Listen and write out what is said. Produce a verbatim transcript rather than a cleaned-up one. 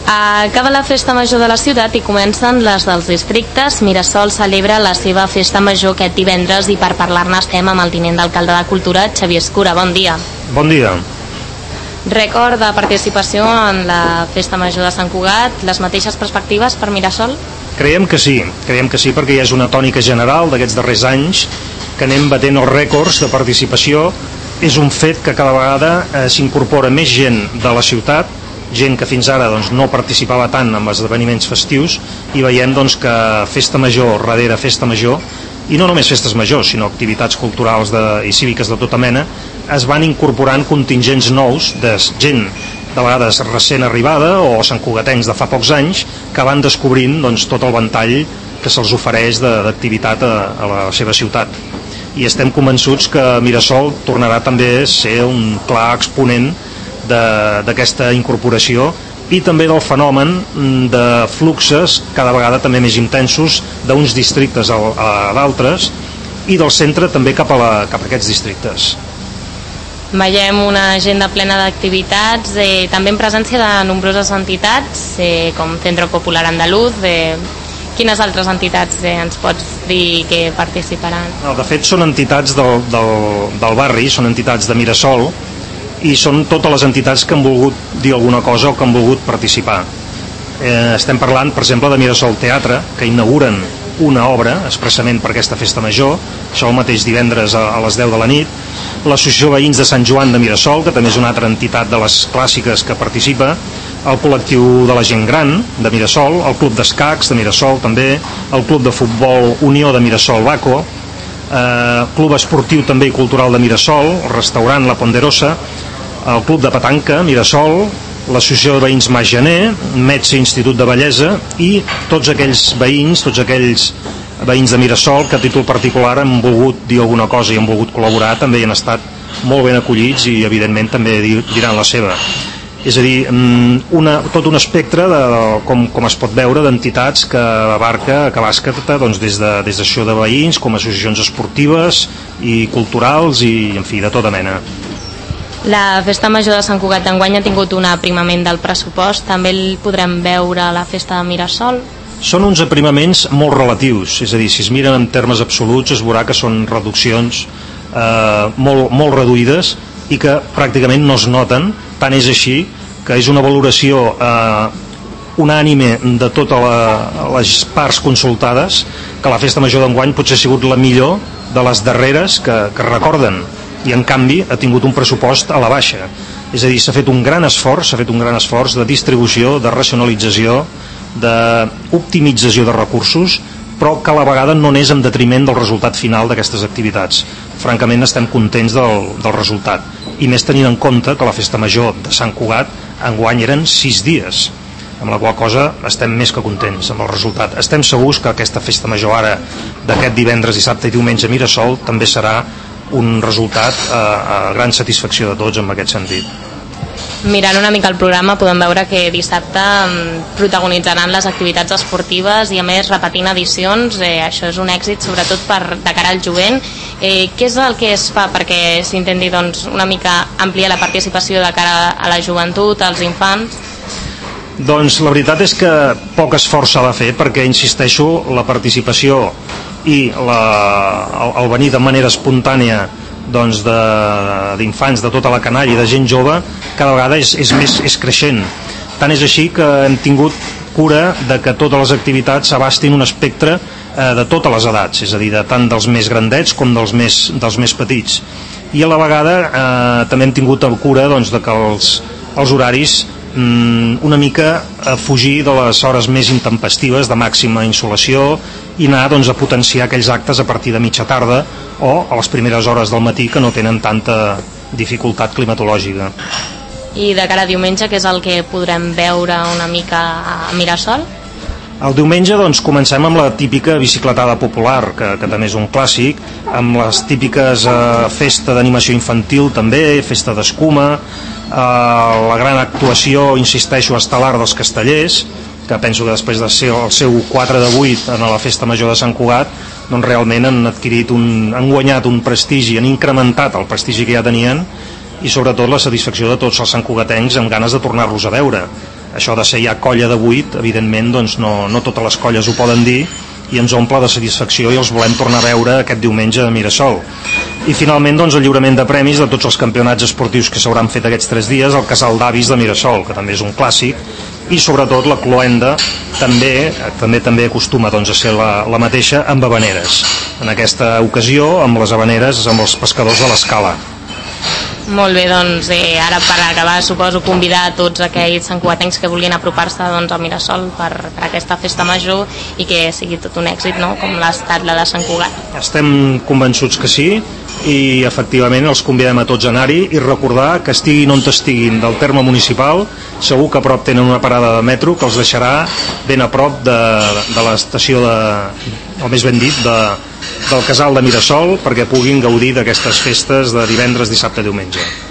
Acaba la festa major de la ciutat i comencen les dels districtes. Mirasol celebra la seva festa major aquest divendres i per parlar-ne estem amb el tinent d'alcalde de Cultura, Xavier Escura. Bon dia. Bon dia. Rècord de participació en la festa major de Sant Cugat, les mateixes perspectives per Mirasol? Creiem que sí, creiem que sí perquè hi és una tònica general d'aquests darrers anys que anem batent els rècords de participació. És un fet que cada vegada eh, s'incorpora més gent de la ciutat, gent que fins ara doncs, no participava tant en els esdeveniments festius, i veiem doncs, que festa major darrere festa major, i no només festes majors sinó activitats culturals de, i cíviques de tota mena, es van incorporant contingents nous de gent de vegades recent arribada o santcugatencs de fa pocs anys que van descobrint doncs, tot el ventall que se'ls ofereix d'activitat a, a la seva ciutat. I estem convençuts que Mirasol tornarà també a ser un clar exponent d'aquesta incorporació i també del fenomen de fluxes cada vegada també més intensos d'uns districtes a, a d'altres i del centre també cap a, la, cap a aquests districtes. Veiem una agenda plena d'activitats, eh, també en presència de nombroses entitats, eh, com Centro Popular Andaluz. Eh, quines altres entitats eh, ens pots dir que participaran? No, de fet són entitats del, del, del barri, són entitats de Mirasol, i són totes les entitats que han volgut dir alguna cosa o que han volgut participar. Eh, estem parlant, per exemple, de Mirasol Teatre, que inauguren una obra expressament per aquesta festa major, això el mateix divendres a, a les deu de la nit, l'Associació Veïns de Sant Joan de Mirasol, que també és una altra entitat de les clàssiques que participa, el col·lectiu de la gent gran de Mirasol, el Club d'Escacs de Mirasol també, el Club de Futbol Unió de Mirasol Baco, eh, Club Esportiu també i Cultural de Mirasol, el restaurant La Ponderosa, el Club de Petanca Mirasol, l'Associació de Veïns Mas Gener, Metge Institut de Bellesa i tots aquells veïns, tots aquells veïns de Mirasol que a títol particular han volgut dir alguna cosa i han volgut col·laborar, també hi han estat molt ben acollits i evidentment també diran la seva. És a dir, una, tot un espectre de, com, com es pot veure, d'entitats que abarca, que abasta doncs, des de, des d'associació de veïns com associacions esportives i culturals i en fi, de tota mena. La festa major de Sant Cugat d'enguany ha tingut un aprimament del pressupost, també el podrem veure a la festa de Mirasol? Són uns aprimaments molt relatius, és a dir, si es miren en termes absoluts es veurà que són reduccions eh, molt, molt reduïdes i que pràcticament no es noten, tant és així que és una valoració eh, unànime de totes la, les parts consultades que la festa major d'enguany potser ha sigut la millor de les darreres que, que recorden, i en canvi ha tingut un pressupost a la baixa. És a dir, s'ha fet un gran esforç, s'ha fet un gran esforç de distribució, de racionalització, d'optimització de recursos, però que a la vegada no n'és en detriment del resultat final d'aquestes activitats. Francament estem contents del, del resultat, i més tenint en compte que la festa major de Sant Cugat enguany eren sis dies, amb la qual cosa estem més que contents amb el resultat. Estem segurs que aquesta festa major ara d'aquest divendres, dissabte i diumenge a Mirasol també serà un resultat a, a gran satisfacció de tots en aquest sentit. Mirant una mica el programa podem veure que dissabte protagonitzaran les activitats esportives i a més repetint edicions, eh, això és un èxit sobretot per, de cara al jovent. Eh, què és el que es fa perquè s'intenti doncs, una mica ampliar la participació de cara a la joventut, als infants? Doncs la veritat és que poc esforç s'ha de fer perquè, insisteixo, la participació i la, el, el venir de manera espontània doncs d'infants de, de tota la canalla i de gent jove cada vegada és, és, més, és creixent. Tant és així que hem tingut cura de que totes les activitats abastin un espectre eh, de totes les edats, és a dir, de tant dels més grandets com dels més, dels més petits. I a la vegada eh, també hem tingut cura doncs, de que els, els horaris una mica a fugir de les hores més intempestives de màxima insolació i anar doncs, a potenciar aquells actes a partir de mitja tarda o a les primeres hores del matí que no tenen tanta dificultat climatològica. I de cara a diumenge, què és el que podrem veure una mica a Mirasol? El diumenge doncs, comencem amb la típica bicicletada popular, que, que també és un clàssic, amb les típiques eh, festa d'animació infantil també, festa d'escuma, eh, la gran actuació, insisteixo, estel·lar dels castellers, que penso que després de ser el seu quatre de vuit en la festa major de Sant Cugat, doncs realment han adquirit un, han guanyat un prestigi, han incrementat el prestigi que ja tenien i sobretot la satisfacció de tots els santcugatencs amb ganes de tornar-los a veure. això de ser ja colla de vuit, evidentment doncs no, no totes les colles ho poden dir, i ens omple de satisfacció i els volem tornar a veure aquest diumenge a Mirasol. I finalment doncs, el lliurament de premis de tots els campionats esportius que s'hauran fet aquests tres dies al Casal d'Avis de Mirasol, que també és un clàssic, i sobretot la cloenda també també també acostuma doncs, a ser la, la mateixa amb habaneres, en aquesta ocasió amb les habaneres amb els pescadors de l'Escala. Molt bé, doncs eh, ara per acabar suposo convidar a tots aquells santcugatencs que vulguin apropar-se doncs, a Mirasol per, per aquesta festa major i que sigui tot un èxit, no? Com l'ha estat la de Sant Cugat. Estem convençuts que sí, i efectivament els convidem a tots a anar-hi i recordar que estiguin on estiguin del terme municipal, segur que a prop tenen una parada de metro que els deixarà ben a prop de, de l'estació de, o més ben dit, de del Casal de Mirasol, perquè puguin gaudir d'aquestes festes de divendres, dissabte i diumenge.